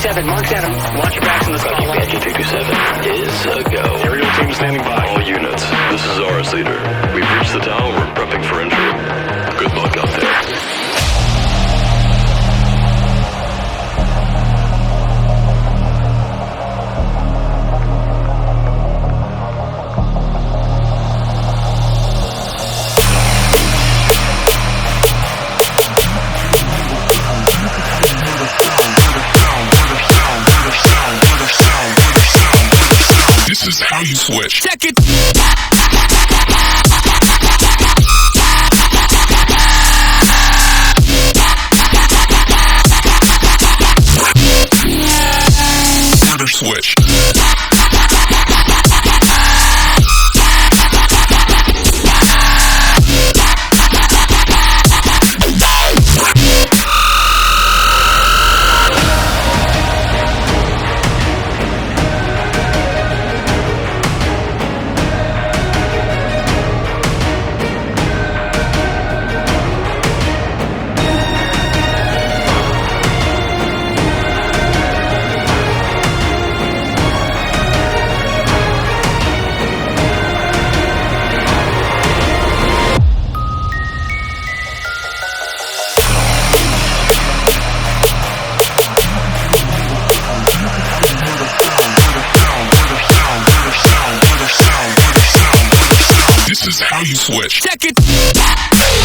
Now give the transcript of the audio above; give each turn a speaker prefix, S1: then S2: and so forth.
S1: 227, mark down. Watch your backs in the spotlight.
S2: Apache 227 is a go.
S3: Aerial team standing by.
S2: All units, this is RS Leader. We've reached the tower. We're prepping for entry. Good luck out there.
S3: This is how you switch.
S4: Check it.
S3: Murder switch. This is how you switch.
S4: Check it.